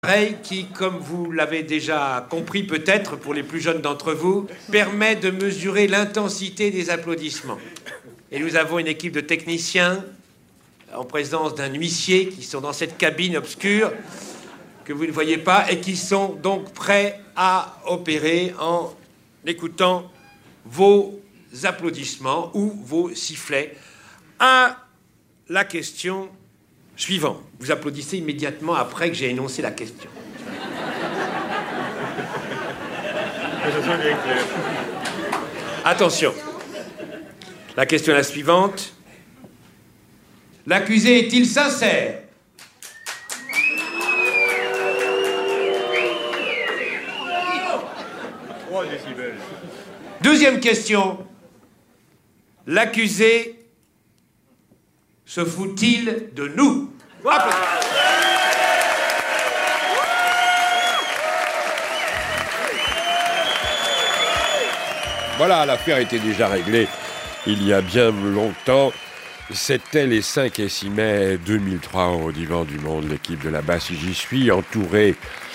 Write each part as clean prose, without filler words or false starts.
Qui, comme vous l'avez déjà compris peut-être pour les plus jeunes d'entre vous, permet de mesurer l'intensité des applaudissements. Et nous avons une équipe de techniciens en présence d'un huissier qui sont dans cette cabine obscure que vous ne voyez pas et qui sont donc prêts à opérer en écoutant vos applaudissements ou vos sifflets à la question suivante. Vous applaudissez immédiatement après que j'ai énoncé la question. Attention. La question est la suivante. L'accusé est-il sincère ? Deuxième question. L'accusé se fout-il de nous ? Voilà, l'affaire était déjà réglée il y a bien longtemps. C'était les 5 et 6 mai 2003 au Divan du Monde. L'équipe de la Basse J'y suis, entourée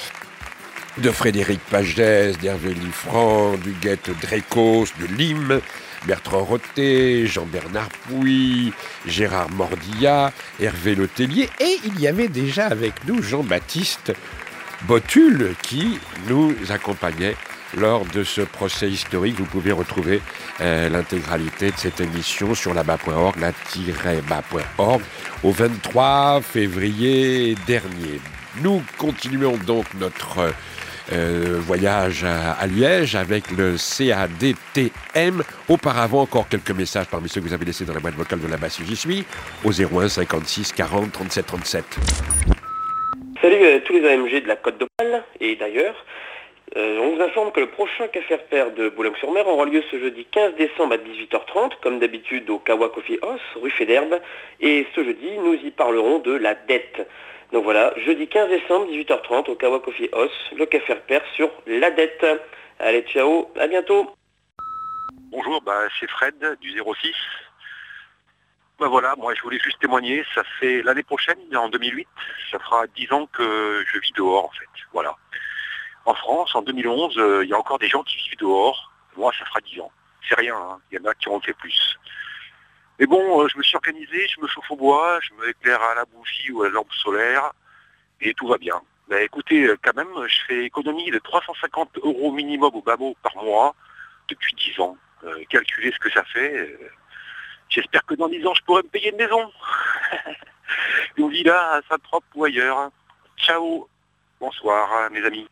de Frédéric Pagès, d'Hervé Liffrand, d'Huguette Drécos, de Lim, Bertrand Roté, Jean-Bernard Pouy, Gérard Mordillat, Hervé Letellier, et il y avait déjà avec nous Jean-Baptiste Botul qui nous accompagnait lors de ce procès historique. Vous pouvez retrouver l'intégralité de cette émission sur laba.org, la-ba.org, au 23 février dernier. Nous continuons donc notre voyage à Liège avec le CADTM. Auparavant, encore quelques messages parmi ceux que vous avez laissés dans la boîte vocale de la Basse J'y suis, au 01 56 40 37 37. Salut à tous les AMG de la Côte d'Opale et d'ailleurs. On vous informe que le prochain Café Repère de Boulogne-sur-Mer aura lieu ce jeudi 15 décembre à 18h30, comme d'habitude au Kawa Coffee House, rue Fédherbe. Et ce jeudi, nous y parlerons de la dette. Donc voilà, jeudi 15 décembre, 18h30 au Kawa Coffee House, le Café Repère sur la dette. Allez, ciao, à bientôt. Bonjour, c'est Fred du 06. Voilà, moi je voulais juste témoigner, ça fait l'année prochaine, en 2008, ça fera 10 ans que je vis dehors en fait, voilà. En France, en 2011, il y a encore des gens qui vivent dehors. Moi, ça fera 10 ans. C'est rien, hein. Il y en a qui en ont fait plus. Mais bon, je me suis organisé, je me chauffe au bois, je m'éclaire à la bougie ou à la lampe solaire, et tout va bien. Écoutez, quand même, je fais économie de 350 € minimum au bas mot par mois depuis 10 ans. Calculez ce que ça fait. J'espère que dans 10 ans, je pourrai me payer une maison. Une villa à Saint-Trope ou ailleurs. Ciao. Bonsoir, mes amis.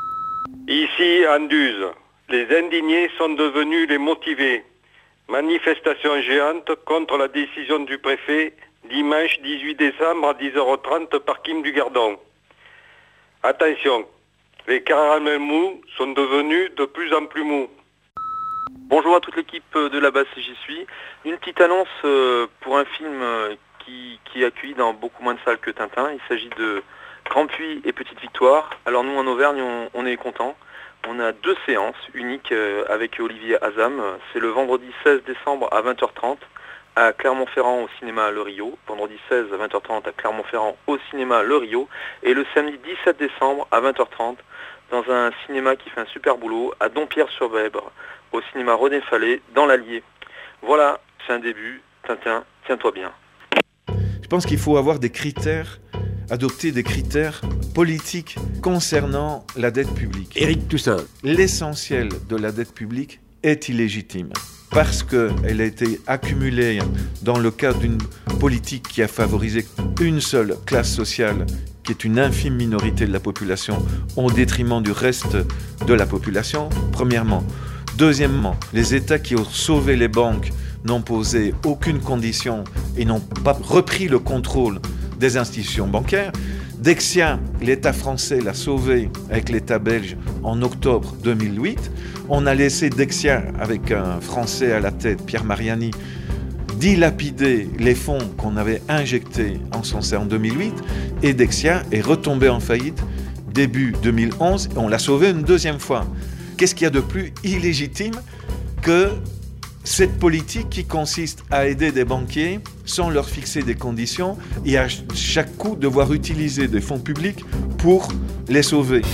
Ici, Anduze, les indignés sont devenus les motivés. Manifestation géante contre la décision du préfet, dimanche 18 décembre à 10h30, parking du Gardon. Attention, les caramels mous sont devenus de plus en plus mous. Bonjour à toute l'équipe de la Basse J'y suis. Une petite annonce pour un film qui est accueilli dans beaucoup moins de salles que Tintin. Il s'agit de Grand Puy et Petite Victoire. Alors nous en Auvergne on est contents. On a 2 séances uniques avec Olivier Azam. C'est le vendredi 16 décembre à 20h30 à Clermont-Ferrand au cinéma Le Rio. Vendredi 16 à 20h30 à Clermont-Ferrand au cinéma Le Rio. Et le samedi 17 décembre à 20h30 dans un cinéma qui fait un super boulot à Dompierre-sur-Vèbre au cinéma René Fallet dans l'Allier. Voilà, c'est un début. Tintin, tiens-toi bien. Je pense qu'il faut avoir des critères, adopter des critères politiques concernant la dette publique. Éric Toussaint. L'essentiel de la dette publique est illégitime parce qu'elle a été accumulée dans le cadre d'une politique qui a favorisé une seule classe sociale qui est une infime minorité de la population au détriment du reste de la population, premièrement. Deuxièmement, les États qui ont sauvé les banques n'ont posé aucune condition et n'ont pas repris le contrôle des institutions bancaires. Dexia, l'État français l'a sauvé avec l'État belge en octobre 2008. On a laissé Dexia, avec un Français à la tête, Pierre Mariani, dilapider les fonds qu'on avait injectés en son sein en 2008. Et Dexia est retombé en faillite début 2011 et on l'a sauvé une deuxième fois. Qu'est-ce qu'il y a de plus illégitime que cette politique qui consiste à aider des banquiers sans leur fixer des conditions et à chaque coup devoir utiliser des fonds publics pour les sauver.